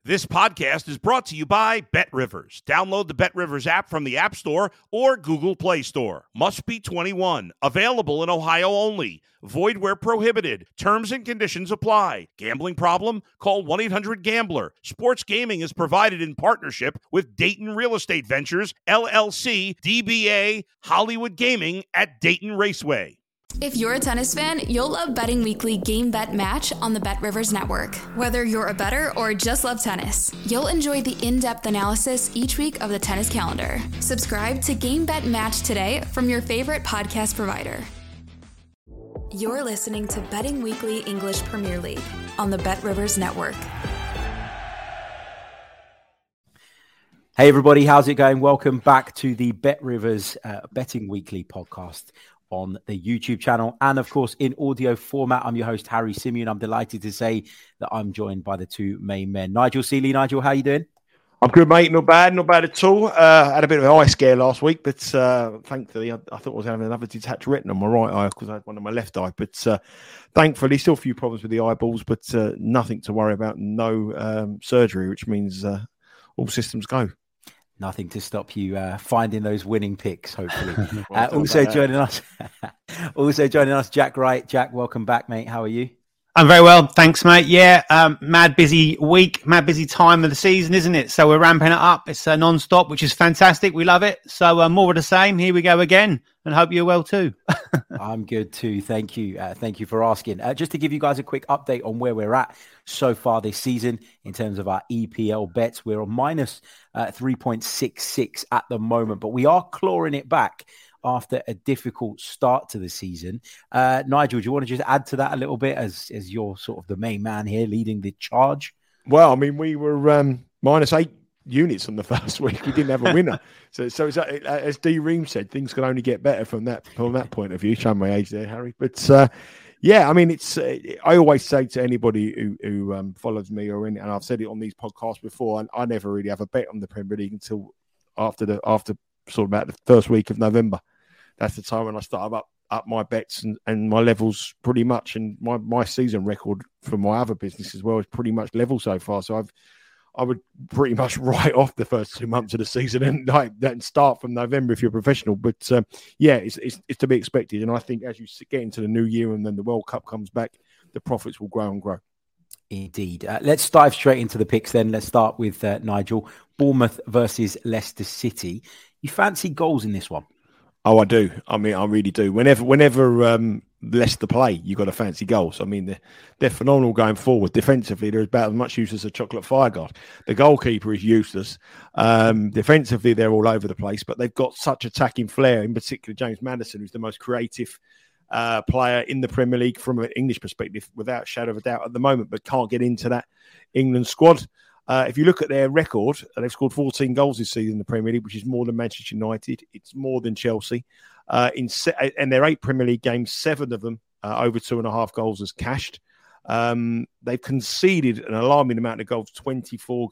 This podcast is brought to you by BetRivers. Download the BetRivers app from the App Store or Google Play Store. Must be 21. Available in Ohio only. Void where prohibited. Terms and conditions apply. Gambling problem? Call 1-800-GAMBLER. Sports gaming is provided in partnership with Dayton Real Estate Ventures, LLC, DBA, Hollywood Gaming at Dayton Raceway. If you're a tennis fan, you'll love Betting Weekly Game Bet Match on the BetRivers Network. Whether you're a bettor or just love tennis, you'll enjoy the in-depth analysis each week of the tennis calendar. Subscribe to Game Bet Match today from your favorite podcast provider. You're listening to Betting Weekly English Premier League on the BetRivers Network. Hey everybody, how's it going? Welcome back to the BetRivers Betting Weekly podcast on the YouTube channel and of course in audio format. I'm your host Harry Simeon. I'm delighted to say that I'm joined by the two main men. Nigel Seeley. Nigel, how you doing? I'm good, mate. Not bad at all. Had a bit of an eye scare last week, but thankfully I thought I was having another detached retina on my right eye because I had one on my left eye. But thankfully, still a few problems with the eyeballs, but nothing to worry about. No surgery, which means all systems go. Nothing to stop you finding those winning picks, hopefully. Also joining us, Jack Wright. Jack, welcome back, mate. How are you? I'm very well, thanks, mate. Yeah, mad busy week, mad busy time of the season, isn't it? So we're ramping it up. It's non-stop, which is fantastic. We love it. So more of the same. Here we go again, and hope you're well too. I'm good too. Thank you. Thank you for asking. Just to give you guys a quick update on where we're at so far this season in terms of our EPL bets, we're on minus 3.66 at the moment, but we are clawing it back after a difficult start to the season. Nigel, do you want to just add to that a little bit as you're sort of the main man here leading the charge? Well, I mean, we were minus 8 units on the first week. We didn't have a winner. so it's, as D. Ream said, things can only get better from that point of view. Showing my age there, Harry. But yeah, I mean, it's. I always say to anybody who follows me and I've said it on these podcasts before, I never really have a bet on the Premier League until after sort of about the first week of November. That's the time when I start up my bets and my levels pretty much. And my season record for my other business as well is pretty much level so far. So I would pretty much write off the first 2 months of the season and start from November if you're a professional. But yeah, it's to be expected. And I think as you get into the new year and then the World Cup comes back, the profits will grow and grow. Indeed. Let's dive straight into the picks then. Let's start with Nigel. Bournemouth versus Leicester City. You fancy goals in this one? Oh, I do. I mean, I really do. Whenever Leicester play, you've got to fancy goals. I mean, they're phenomenal going forward. Defensively, they're about as much use as a chocolate fire guard. The goalkeeper is useless. Defensively, they're all over the place, but they've got such attacking flair, in particular James Maddison, who's the most creative player in the Premier League from an English perspective, without a shadow of a doubt at the moment, but can't get into that England squad. If you look at their record, they've scored 14 goals this season in the Premier League, which is more than Manchester United. It's more than Chelsea. In their 8 Premier League games, 7 of them over 2.5 goals as cashed. They've conceded an alarming amount of goals, 22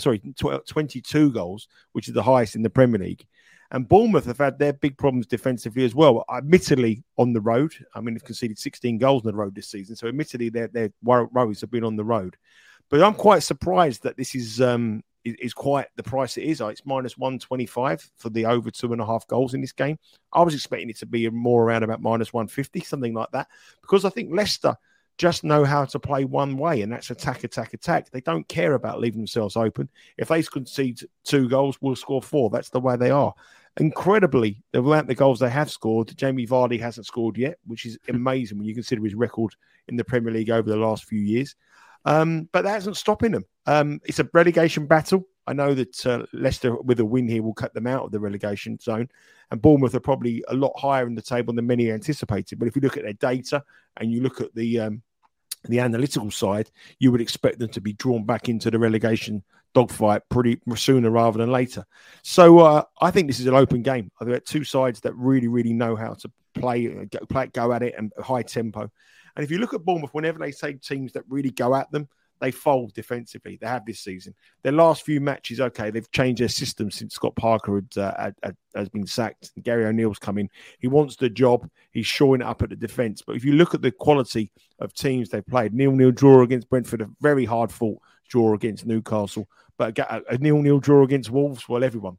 goals, which is the highest in the Premier League. And Bournemouth have had their big problems defensively as well, admittedly on the road. I mean, they've conceded 16 goals on the road this season. So admittedly, their worries have been on the road. But I'm quite surprised that this is quite the price it is. It's minus 125 for the over 2.5 goals in this game. I was expecting it to be more around about minus 150, something like that, because I think Leicester just know how to play one way, and that's attack. They don't care about leaving themselves open. If they concede 2 goals, we'll score 4. That's the way they are. Incredibly, the amount of goals they have scored, Jamie Vardy hasn't scored yet, which is amazing when you consider his record in the Premier League over the last few years. But that isn't stopping them. It's a relegation battle. I know that Leicester, with a win here, will cut them out of the relegation zone. And Bournemouth are probably a lot higher in the table than many anticipated. But if you look at their data and you look at the analytical side, you would expect them to be drawn back into the relegation dogfight pretty sooner rather than later. So I think this is an open game. I've got two sides that really, really know how to play, go at it, and high tempo. And if you look at Bournemouth, whenever they say teams that really go at them, they fold defensively. They have this season. Their last few matches, okay, they've changed their system since Scott Parker has been sacked. Gary O'Neill's come in. He wants the job. He's shoring it up at the defence. But if you look at the quality of teams they've played, 0-0 draw against Brentford, a very hard-fought draw against Newcastle, but a 0-0 draw against Wolves. Well, everyone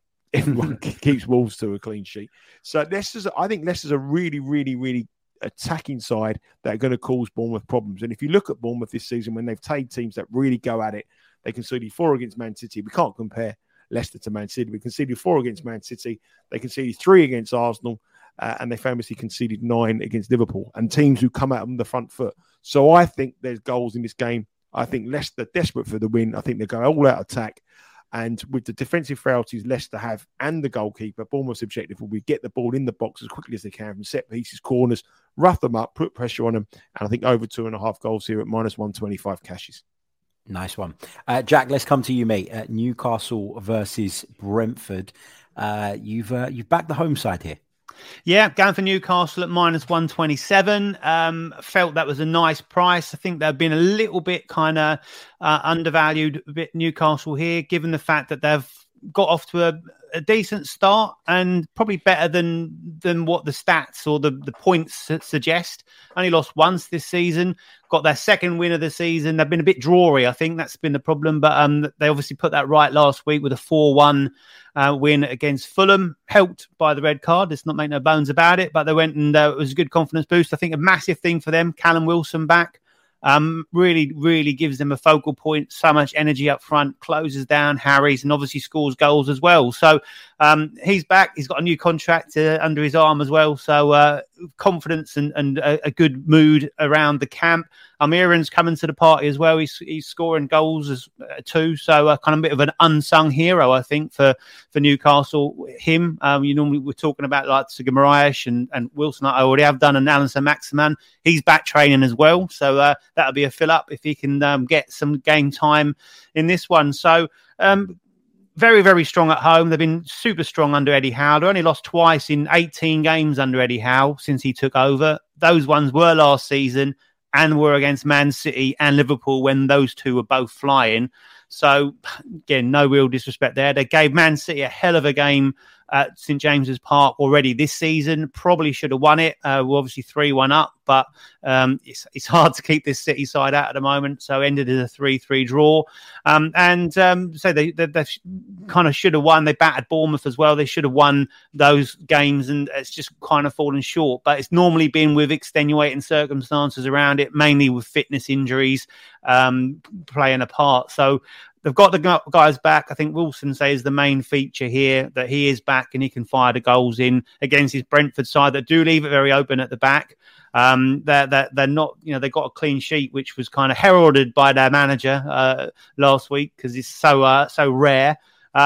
keeps Wolves to a clean sheet. So I think Leicester's a really, really, really attacking side that are going to cause Bournemouth problems. And if you look at Bournemouth this season, when they've played teams that really go at it, they conceded 4 against Man City. We can't compare Leicester to Man City. We conceded 4 against Man City. They conceded 3 against Arsenal, and they famously conceded 9 against Liverpool, and teams who come out on the front foot. So I think there's goals in this game. I think Leicester desperate for the win. I think they go all out attack. And with the defensive frailties Leicester have and the goalkeeper, Bournemouth's objective will be get the ball in the box as quickly as they can from set pieces, corners, rough them up, put pressure on them. And I think over 2.5 goals here at -125 cashes. Nice one. Jack, let's come to you, mate. Newcastle versus Brentford. You've backed the home side here. Yeah, going for Newcastle at -127. Felt that was a nice price. I think they've been a little bit kind of undervalued a bit, Newcastle here, given the fact that they've got off to a decent start and probably better than what the stats or the points suggest. Only lost once this season, got their second win of the season. They've been a bit drawy. I think that's been the problem, but they obviously put that right last week with a 4-1 win against Fulham, helped by the red card. Let's not make no bones about it, but they went and it was a good confidence boost. I think a massive thing for them, Callum Wilson back. Really, really gives them a focal point, so much energy up front, closes down Harry's, and obviously scores goals as well. So he's back. He's got a new contract under his arm as well. So confidence and a good mood around the camp. Aaron's coming to the party as well. He's scoring goals too. So kind of a bit of an unsung hero, I think, for Newcastle. Him, you normally we're talking about like Guimaraes and Wilson. I already have done, and Alan Saint-Maximin. He's back training as well. So that'll be a fill up if he can get some game time in this one. So very, very strong at home. They've been super strong under Eddie Howe. They only lost twice in 18 games under Eddie Howe since he took over. Those ones were last season and were against Man City and Liverpool when those two were both flying. So, again, no real disrespect there. They gave Man City a hell of a game at St James's Park already this season. Probably should have won it. We're obviously 3-1 up, but it's hard to keep this City side out at the moment. So ended in a 3-3 draw. So they kind of should have won. They battered Bournemouth as well. They should have won those games, and it's just kind of fallen short. But it's normally been with extenuating circumstances around it, mainly with fitness injuries playing a part. So they've got the guys back. I think Wilson says the main feature here, that he is back and he can fire the goals in against his Brentford side that do leave it very open at the back. They're not, they got a clean sheet, which was kind of heralded by their manager last week because it's so rare.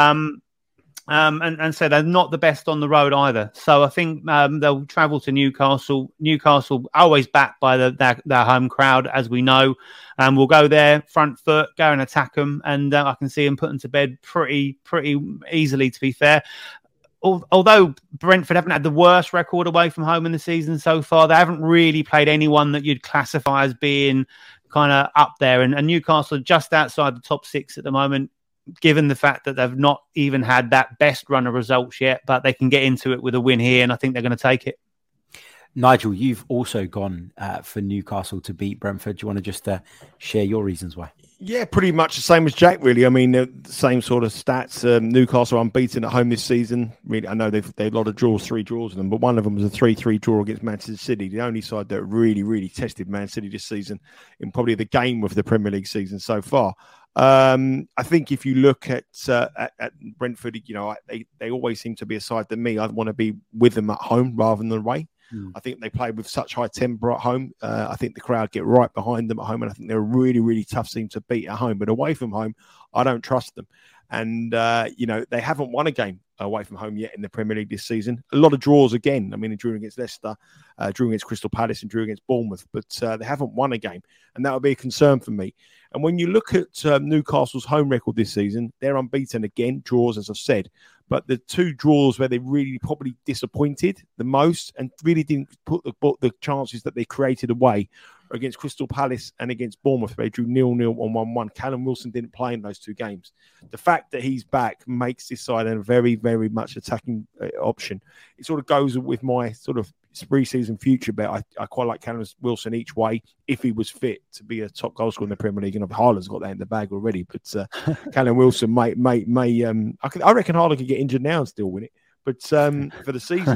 And so they're not the best on the road either. So I think they'll travel to Newcastle. Newcastle always backed by their home crowd, as we know. We'll go there, front foot, go and attack them. And I can see them put them to bed pretty easily, to be fair. Although Brentford haven't had the worst record away from home in the season so far, they haven't really played anyone that you'd classify as being kind of up there. And Newcastle are just outside the top 6 at the moment, given the fact that they've not even had that best run of results yet, but they can get into it with a win here, and I think they're going to take it. Nigel, you've also gone for Newcastle to beat Brentford. Do you want to just share your reasons why? Yeah, pretty much the same as Jack, really. I mean, the same sort of stats. Newcastle unbeaten at home this season. Really, I know they've a lot of draws, 3 draws in them, but one of them was a 3-3 draw against Manchester City, the only side that really, really tested Man City this season in probably the game of the Premier League season so far. I think if you look at Brentford, they always seem to be a side that I'd want to be with them at home rather than away. I think they play with such high tempo at home. I think the crowd get right behind them at home, and I think they're a really, really tough team to beat at home. But away from home, I don't trust them. And, they haven't won a game away from home yet in the Premier League this season. A lot of draws again. I mean, they drew against Leicester, drew against Crystal Palace, and drew against Bournemouth. But they haven't won a game, and that would be a concern for me. And when you look at Newcastle's home record this season, they're unbeaten again, draws, as I've said. But the 2 draws where they really probably disappointed the most and really didn't put the chances that they created away are against Crystal Palace and against Bournemouth. They drew 0-0 on 1-1. Callum Wilson didn't play in those 2 games. The fact that he's back makes this side a very, very much attacking option. It sort of goes with my sort of it's a pre-season future bet. I quite like Callum Wilson each way if he was fit to be a top goal scorer in the Premier League. And Haaland's got that in the bag already. But Callum Wilson may. I reckon Haaland could get injured now and still win it. But for the season,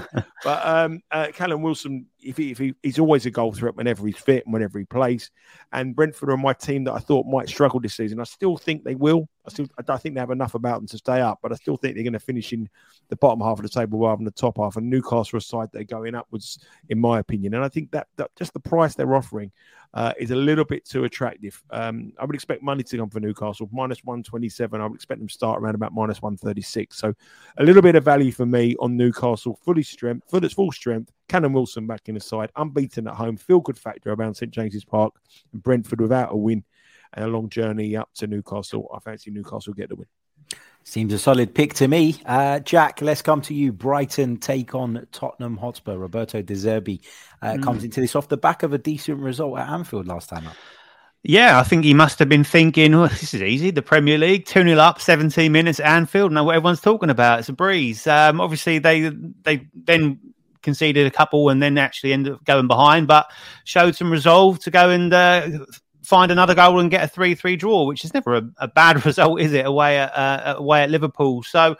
but Callum Wilson, if he's always a goal threat whenever he's fit and whenever he plays. And Brentford are my team that I thought might struggle this season. I still think they will. I don't think they have enough about them to stay up, but I still think they're going to finish in the bottom half of the table rather than the top half. And Newcastle are a side they're going upwards, in my opinion. And I think that just the price they're offering is a little bit too attractive. I would expect money to come for Newcastle, -127. I would expect them to start around about -136. So a little bit of value for me on Newcastle, full strength. Callum Wilson back in the side, unbeaten at home, feel-good factor around St James's Park, and Brentford without a win and a long journey up to Newcastle. I fancy Newcastle get the win. Seems a solid pick to me. Jack, let's come to you. Brighton take on Tottenham Hotspur. Roberto De Zerbi comes into this off the back of a decent result at Anfield last time up. Yeah, I think he must have been thinking, oh, this is easy. The Premier League, 2-0 up, 17 minutes at Anfield. Now what everyone's talking about. It's a breeze. Obviously, they then conceded a couple and then actually ended up going behind, but showed some resolve to go and find another goal and get a 3-3 draw, which is never a bad result, is it, away at Liverpool? So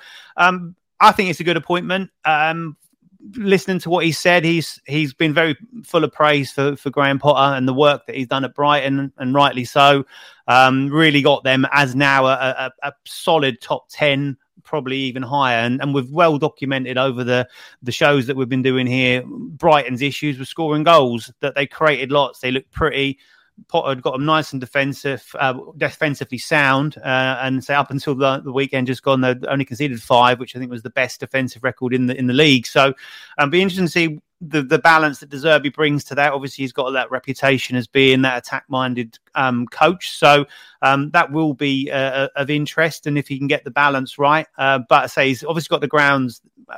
I think it's a good appointment. Listening to what he said, he's been very full of praise for Graham Potter and the work that he's done at Brighton, and rightly so. Really got them as now a solid top 10, probably even higher. And we've well documented over the shows that we've been doing here, Brighton's issues with scoring goals, that they created lots. They looked pretty. Potter had got them nice and defensively sound, and say up until the weekend just gone, they only conceded 5, which I think was the best defensive record in the league. So, be interesting to see the balance that De Zerbi brings to that. Obviously, he's got that reputation as being that attack-minded coach, so that will be of interest. And if he can get the balance right, but I say he's obviously got the grounds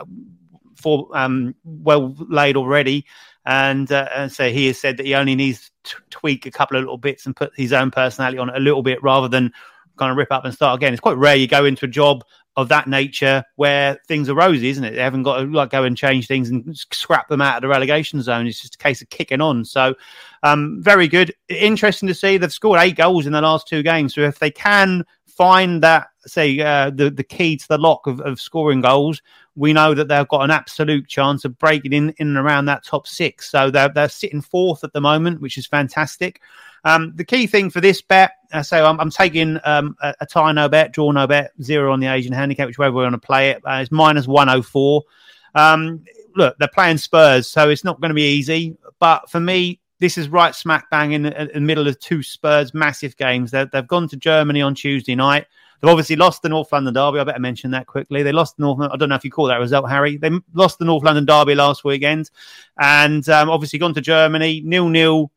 for well laid already. And so he has said that he only needs to tweak a couple of little bits and put his own personality on it a little bit rather than kind of rip up and start again. It's quite rare you go into a job of that nature where things are rosy, isn't it? They haven't got to go and change things and scrap them out of the relegation zone. It's just a case of kicking on. So very good. Interesting to see. They've scored 8 goals in the last 2 games. So if they can find that, say, the key to the lock of scoring goals, we know that they've got an absolute chance of breaking in and around that top 6. So they're sitting 4th at the moment, which is fantastic. The key thing for this bet, so I'm taking a tie no bet, draw no bet, 0 on the Asian handicap, whichever way we want to play it. It's -104. Look, they're playing Spurs, so it's not going to be easy. But for me, this is right smack bang in the middle of 2 Spurs massive games. They've gone to Germany on Tuesday night. They've obviously lost the North London derby. I better mention that quickly. They lost the I don't know if you call that result, Harry. They lost the North London derby last weekend, and obviously gone to Germany 0-0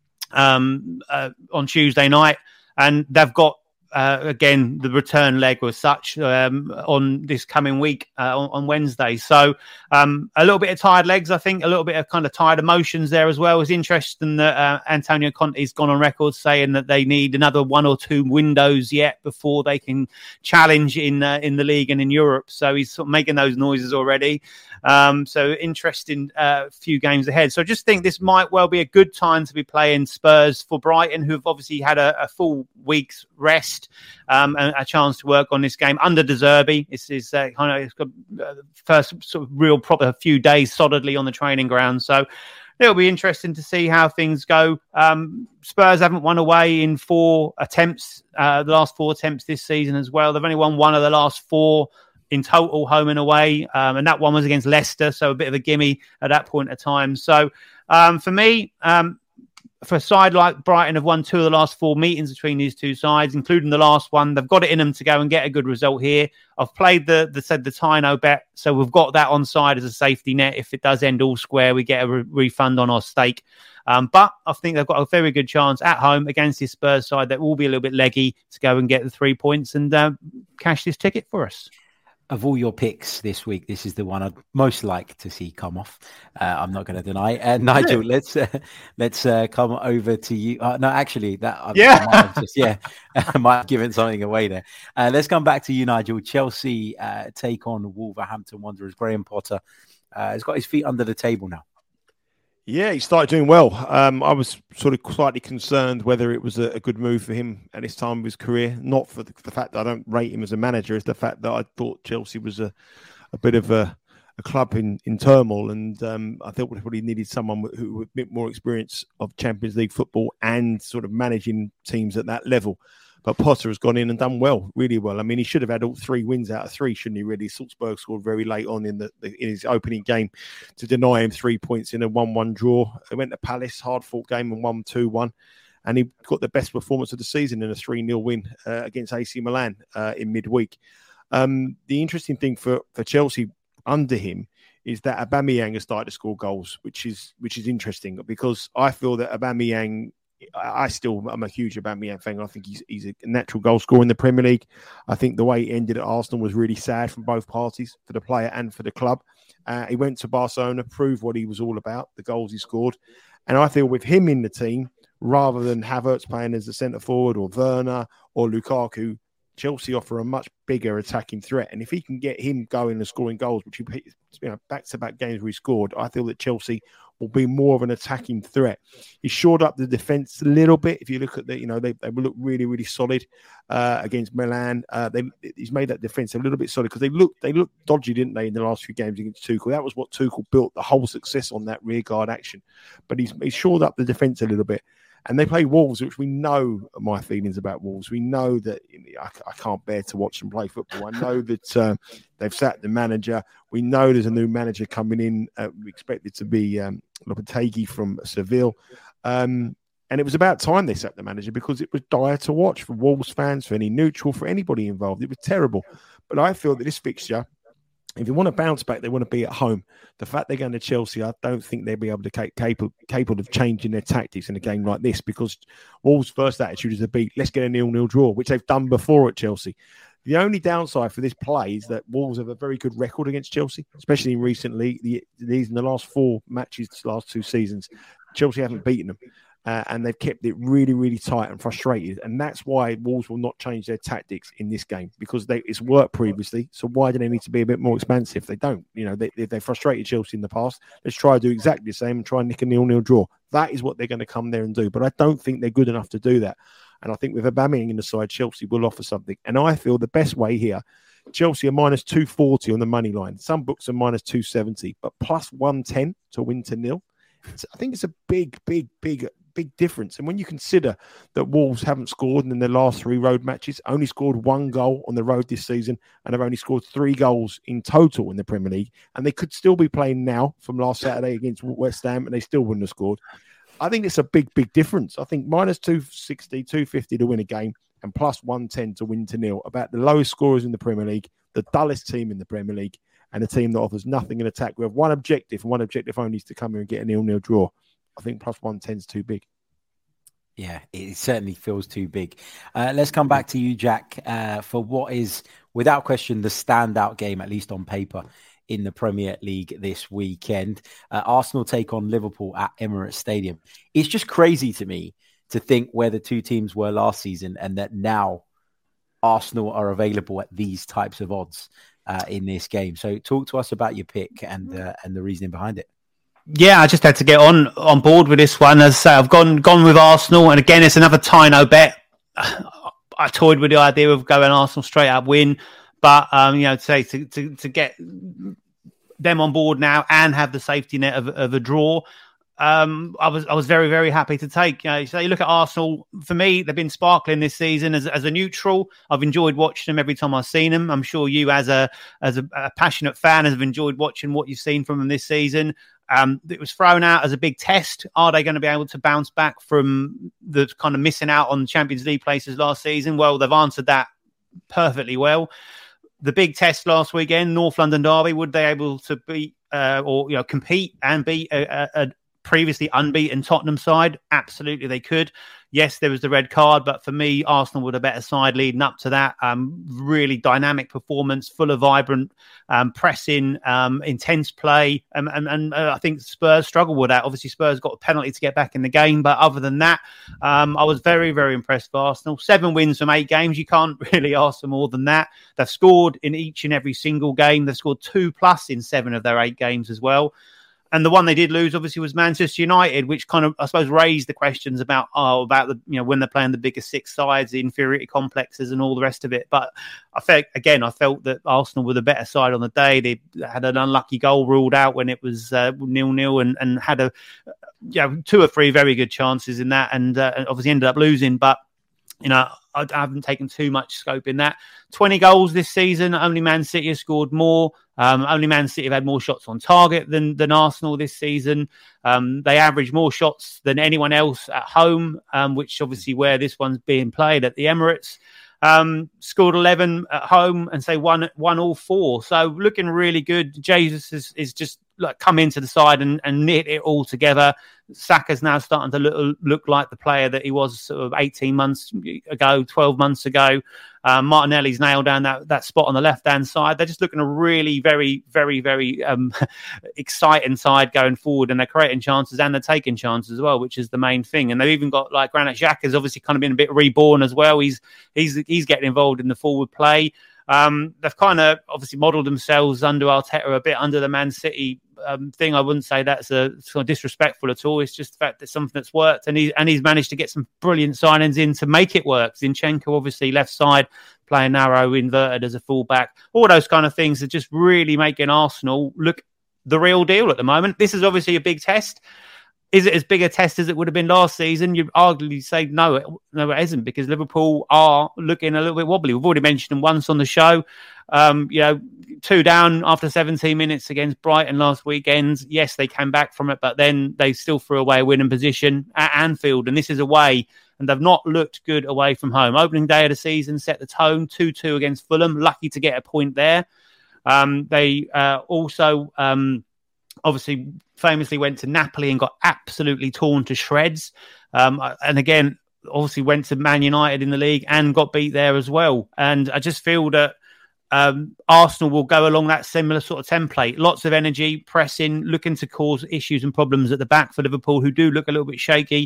on Tuesday night, and they've got again the return leg as such on this coming week on Wednesday. So a little bit of tired legs, I think, a little bit of kind of tired emotions there as well. It's interesting that Antonio Conte's gone on record saying that they need another 1 or 2 windows yet before they can challenge in the league and in Europe. So he's sort of making those noises already. So interesting few games ahead. So I just think this might well be a good time to be playing Spurs for Brighton, who've obviously had a full week's rest and a chance to work on this game under De Zerbi. It's got first sort of real proper few days solidly on the training ground. So it'll be interesting to see how things go. Spurs haven't won away in 4 attempts, the last 4 attempts this season as well. They've only won 1 of the last 4 in total, home and away. And that one was against Leicester, so a bit of a gimme at that point of time. So for me, for a side like Brighton have won 2 of the last 4 meetings between these 2 sides, including the last one. They've got it in them to go and get a good result here. I've played the Tino bet, so we've got that on side as a safety net. If it does end all square, we get a refund on our stake. But I think they've got a very good chance at home against this Spurs side that will be a little bit leggy to go and get the 3 points and cash this ticket for us. Of all your picks this week, this is the one I'd most like to see come off. I'm not going to deny. Nigel, let's come over to you. No, actually, I might have given something away there. Let's come back to you, Nigel. Chelsea take on Wolverhampton Wanderers. Graham Potter has got his feet under the table now. Yeah, he started doing well. I was sort of slightly concerned whether it was a good move for him at this time of his career. Not for the fact that I don't rate him as a manager, it's the fact that I thought Chelsea was a bit of a club in turmoil, and I thought we probably needed someone who with a bit more experience of Champions League football and sort of managing teams at that level. But Potter has gone in and done well, really well. I mean, he should have had all 3 wins out of 3, shouldn't he, really? Salzburg scored very late on in his opening game to deny him 3 points in a 1-1 draw. He went to Palace, hard-fought game, and won 2-1. And he got the best performance of the season in a 3-0 win against AC Milan in midweek. The interesting thing for Chelsea under him is that Aubameyang has started to score goals, which is interesting, because I feel that Aubameyang, I'm a huge Aubameyang fan. I think he's a natural goal scorer in the Premier League. I think the way he ended at Arsenal was really sad from both parties, for the player and for the club. He went to Barcelona, proved what he was all about, the goals he scored. And I feel with him in the team, rather than Havertz playing as a centre forward, or Werner or Lukaku, Chelsea offer a much bigger attacking threat. And if he can get him going and scoring goals, which back-to-back games where he scored, I feel that Chelsea will be more of an attacking threat. He shored up the defence a little bit. If you look at they look really, really solid against Milan. He's made that defence a little bit solid, because they looked dodgy, didn't they, in the last few games against Tuchel? That was what Tuchel built the whole success on, that rearguard action. But he's shored up the defence a little bit. And they play Wolves, which we know my feelings about Wolves. We know that I can't bear to watch them play football. I know that they've sacked the manager. We know there's a new manager coming in. We expect it to be Lopetegui from Seville. And it was about time they sacked the manager, because it was dire to watch for Wolves fans, for any neutral, for anybody involved. It was terrible. But I feel that this fixture, if you want to bounce back, they want to be at home. The fact they're going to Chelsea, I don't think they'll be able to capable of changing their tactics in a game like this, because Wolves' first attitude is to beat. Let's get a 0-0 draw, which they've done before at Chelsea. The only downside for this play is that Wolves have a very good record against Chelsea, especially recently. In the last 4 matches, the last 2 seasons, Chelsea haven't beaten them. And they've kept it really, really tight and frustrated. And that's why Wolves will not change their tactics in this game, because it's worked previously. So why do they need to be a bit more expansive? They don't. They frustrated Chelsea in the past. Let's try to do exactly the same and try and nick a 0-0 draw. That is what they're going to come there and do. But I don't think they're good enough to do that. And I think with Aubameyang in the side, Chelsea will offer something. And I feel the best way here, Chelsea are minus 240 on the money line. Some books are minus 270, but plus 110 to win to 0. I think it's a big difference. And when you consider that Wolves haven't scored in their last 3 road matches, only scored 1 goal on the road this season, and have only scored 3 goals in total in the Premier League, and they could still be playing now from last Saturday against West Ham, and they still wouldn't have scored. I think it's a big difference. I think minus 260, 250 to win a game, and plus 110 to win to 0, about the lowest scorers in the Premier League, the dullest team in the Premier League, and a team that offers nothing in attack. We have one objective, and one objective only is to come here and get a 0-0 draw. I think plus 110 is too big. Yeah, it certainly feels too big. Let's come back to you, Jack, for what is, without question, the standout game, at least on paper, in the Premier League this weekend. Arsenal take on Liverpool at Emirates Stadium. It's just crazy to me to think where the 2 teams were last season, and that now Arsenal are available at these types of odds in this game. So talk to us about your pick and the reasoning behind it. Yeah, I just had to get on board with this one. As I say, I've gone with Arsenal, and again, it's another Tino bet. I toyed with the idea of going Arsenal straight up win, but to get them on board now and have the safety net of a draw, I was very, very happy to take. So you look at Arsenal. For me, they've been sparkling this season as a neutral. I've enjoyed watching them every time I've seen them. I'm sure you, as a passionate fan, have enjoyed watching what you've seen from them this season. It was thrown out as a big test. Are they going to be able to bounce back from the kind of missing out on Champions League places last season? Well, they've answered that perfectly well. The big test last weekend, North London derby, would they able to beat compete and beat a previously unbeaten Tottenham side? Absolutely they could. Yes, there was the red card, but for me, Arsenal were the better side leading up to that. Really dynamic performance, full of vibrant pressing, intense play. And I think Spurs struggled with that. Obviously, Spurs got a penalty to get back in the game. But other than that, I was very, very impressed with Arsenal. 7 wins from 8 games. You can't really ask for more than that. They've scored in each and every single game. They've scored 2+ in 7 of their 8 games as well. And the one they did lose, obviously, was Manchester United, which kind of, I suppose, raised the questions about the, when they're playing the bigger six sides, the inferiority complexes and all the rest of it. But I felt that Arsenal were the better side on the day. They had an unlucky goal ruled out when it was 0-0 and had 2 or 3 very good chances in that, and obviously ended up losing. But I haven't taken too much scope in that. 20 goals this season. Only Man City has scored more. Only Man City have had more shots on target than Arsenal this season. They average more shots than anyone else at home, which obviously where this one's being played at the Emirates. Scored 11 at home and won all 4. So looking really good. Jesus is just come into the side and knit it all together. Saka's now starting to look like the player that he was sort of 18 months ago, 12 months ago. Martinelli's nailed down that spot on the left-hand side. They're just looking a really very, very, very exciting side going forward, and they're creating chances and they're taking chances as well, which is the main thing. And they've even got Granit Xhaka's obviously kind of been a bit reborn as well. He's getting involved in the forward play. They've kind of obviously modelled themselves under Arteta a bit under the Man City thing. I wouldn't say that's sort of disrespectful at all. It's just the fact that something that's worked, and he's managed to get some brilliant signings in to make it work. Zinchenko, obviously left side, playing narrow, inverted as a fullback. All those kind of things are just really making Arsenal look the real deal at the moment. This is obviously a big test. Is it as big a test as it would have been last season? You'd arguably say no, it isn't, because Liverpool are looking a little bit wobbly. We've already mentioned them once on the show. 2 down after 17 minutes against Brighton last weekend. Yes, they came back from it, but then they still threw away a winning position at Anfield. And this is away, and they've not looked good away from home. Opening day of the season set the tone, 2-2 against Fulham. Lucky to get a point there. They also... obviously famously went to Napoli and got absolutely torn to shreds. And again, obviously went to Man United in the league and got beat there as well. And I just feel that Arsenal will go along that similar sort of template. Lots of energy, pressing, looking to cause issues and problems at the back for Liverpool, who do look a little bit shaky.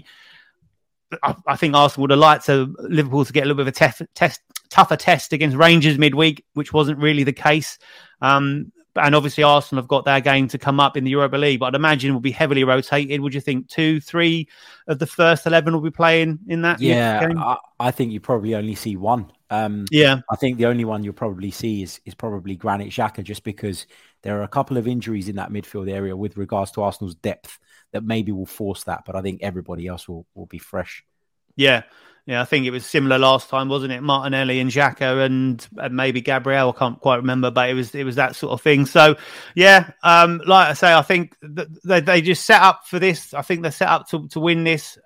I think Arsenal would have liked Liverpool to get a little bit of a tougher test against Rangers midweek, which wasn't really the case. And obviously Arsenal have got their game to come up in the Europa League, but I'd imagine will be heavily rotated. Would you think 2-3 of the first 11 will be playing in that? Yeah, I think you probably only see one. I think the only one you'll probably see is probably Granit Xhaka, just because there are a couple of injuries in that midfield area with regards to Arsenal's depth that maybe will force that, but I think everybody else will be fresh. Yeah, I think it was similar last time, wasn't it? Martinelli and Xhaka and maybe Gabriel. I can't quite remember, but it was that sort of thing. So, like I say, I think they just set up for this. I think they're set up to win this.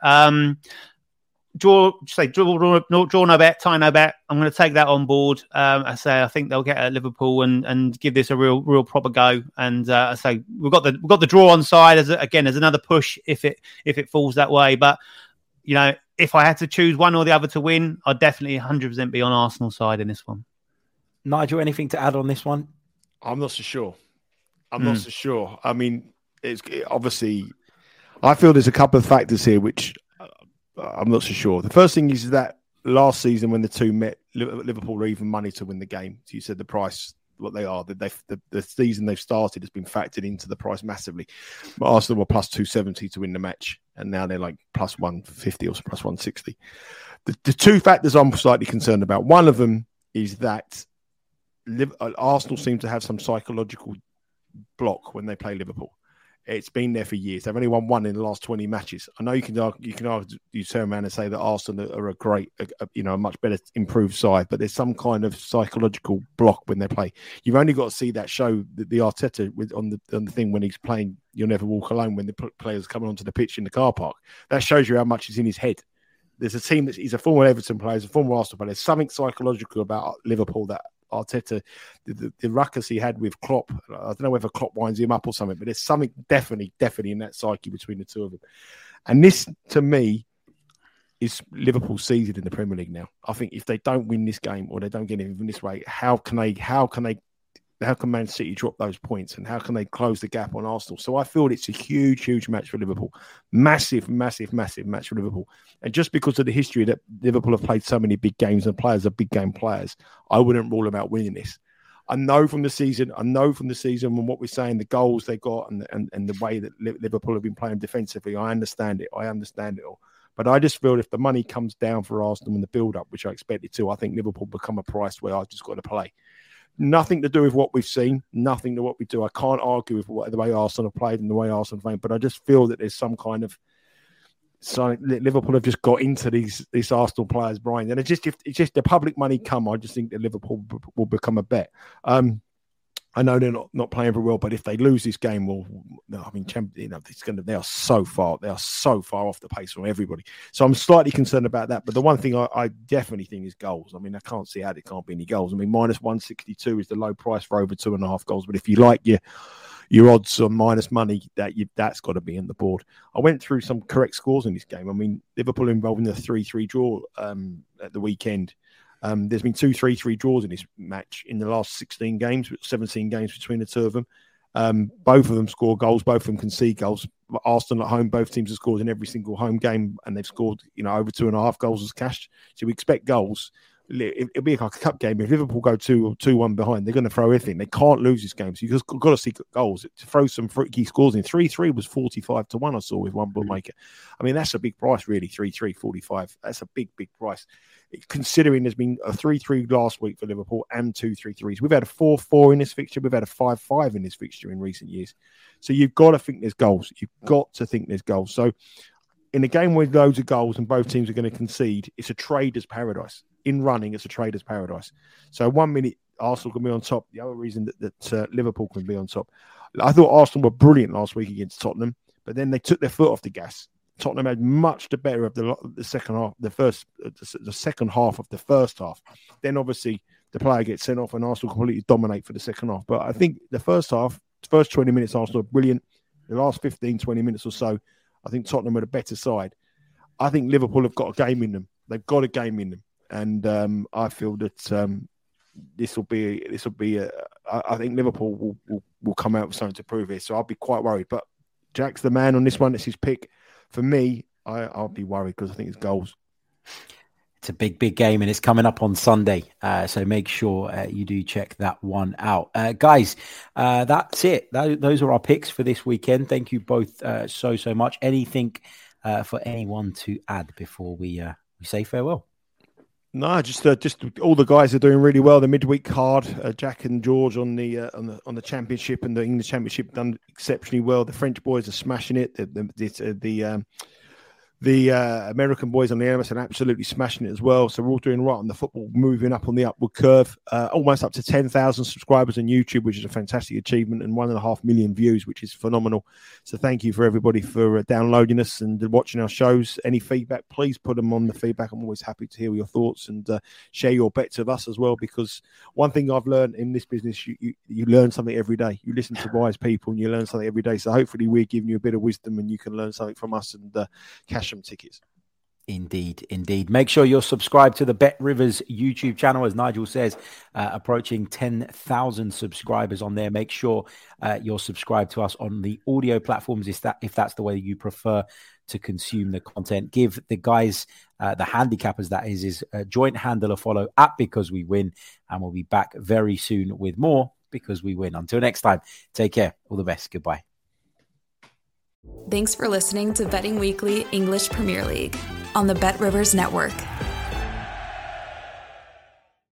Draw no bet, tie no bet. I'm going to take that on board. I think they'll get at Liverpool and give this a real proper go. And I say we've got the draw on side as another push if it falls that way. But if I had to choose one or the other to win, I'd definitely 100% be on Arsenal's side in this one. Nigel, anything to add on this one? I'm not so sure. I mean, it's obviously, I feel there's a couple of factors here which I'm not so sure. The first thing is that last season when the two met, Liverpool were even money to win the game. So you said the price, what they are, the season they've started has been factored into the price massively. But Arsenal were plus 270 to win the match, and now they're like plus 150 or plus 160. The two factors I'm slightly concerned about. One of them is that Arsenal seem to have some psychological block when they play Liverpool. It's been there for years. They've only won one in the last 20 matches. I know you can turn around and say that Arsenal are a much better improved side, but there's some kind of psychological block when they play. You've only got to see that show the Arteta on the thing when he's playing You'll Never Walk Alone, when the players coming onto the pitch in the car park. That shows you how much is in his head. There's a team he's a former Everton player, he's a former Arsenal player. There's something psychological about Liverpool that Arteta, the ruckus he had with Klopp, I don't know whether Klopp winds him up or something, but there's something definitely in that psyche between the two of them. And this, to me, is Liverpool's season in the Premier League now. I think if they don't win this game or they don't get it in this way, how can Man City drop those points and how can they close the gap on Arsenal? So I feel it's a huge match for Liverpool. Massive match for Liverpool. And just because of the history that Liverpool have played so many big games and players are big game players, I wouldn't rule them out winning this. I know from the season and what we're saying, the goals they got and the way that Liverpool have been playing defensively. I understand it all. But I just feel if the money comes down for Arsenal in the build-up, which I expect it to, I think Liverpool become a price where I've just got to play. Nothing to do with what we've seen, nothing to what we do. I can't argue with the way Arsenal have played and the way Arsenal have played, but I just feel that there's some kind of Liverpool have just got into these Arsenal players' brains, and it's just the public money come. I just think that Liverpool will become a bet. I know they're not playing very well, but if they lose this game, they are so far off the pace from everybody. So I'm slightly concerned about that. But the one thing I definitely think is goals. I mean, I can't see how there can't be any goals. I mean, minus 162 is the low price for over 2.5 goals. But if you like your odds on minus money, that's got to be on the board. I went through some correct scores in this game. I mean, Liverpool involved in the 3-3 draw at the weekend. There's been 2 3-3 draws in this match in the last 16 games, 17 games between the two of them. Both of them score goals, both of them concede goals. Arsenal at home, both teams have scored in every single home game, and they've scored, over 2.5 goals as cash. So we expect goals. It'll be like a cup game. If Liverpool go 2-1 behind, they're going to throw everything. They can't lose this game. So you've got to see goals. To throw some freaky scores in. 3-3 was 45-1, I saw with one bookmaker. I mean, that's a big price, really. 3-3, 45. That's a big, big price. Considering there's been a 3-3 last week for Liverpool and 2 3-3s. We've had a 4-4 in this fixture. We've had a 5-5 in this fixture in recent years. So you've got to think there's goals. You've got to think there's goals. So in a game with loads of goals and both teams are going to concede, it's a trader's paradise. In running, it's a trader's paradise. So 1 minute, Arsenal can be on top. The other reason that Liverpool can be on top. I thought Arsenal were brilliant last week against Tottenham, but then they took their foot off the gas. Tottenham had much the better of the second half, the second half of the first half. Then obviously the player gets sent off and Arsenal completely dominate for the second half. But I think the first 20 minutes, Arsenal are brilliant. The last 15, 20 minutes or so, I think Tottenham are the better side. I think Liverpool have got a game in them. They've got a game in them. And I feel that this will be. I think Liverpool will come out with something to prove here. So I'll be quite worried. But Jack's the man on this one. It's his pick. For me, I'll be worried because I think it's goals. It's a big, big game, and it's coming up on Sunday. So make sure you do check that one out. Guys, that's it. Those are our picks for this weekend. Thank you both so much. Anything for anyone to add before we say farewell? No, just all the guys are doing really well. The midweek card, Jack and George on the championship and the English championship done exceptionally well. The French boys are smashing it. The American boys on the NMS are absolutely smashing it as well. So we're all doing right on the football, moving up on the upward curve. Almost up to 10,000 subscribers on YouTube, which is a fantastic achievement, and 1.5 million views, which is phenomenal. So thank you for everybody for downloading us and watching our shows. Any feedback, please put them on the feedback. I'm always happy to hear your thoughts and share your bets with us as well, because one thing I've learned in this business, you learn something every day. You listen to wise people and you learn something every day. So hopefully we're giving you a bit of wisdom and you can learn something from us and cash some tickets. Indeed. Make sure you're subscribed to the Bet Rivers YouTube channel, as Nigel says, approaching 10,000 subscribers on there. Make sure you're subscribed to us on the audio platforms if that's the way you prefer to consume the content. Give the guys, the handicappers, that is a joint handle a follow at Because We Win, and we'll be back very soon with more Because We Win. Until next time, take care. All the best. Goodbye. Thanks for listening to Betting Weekly English Premier League on the Bet Rivers Network.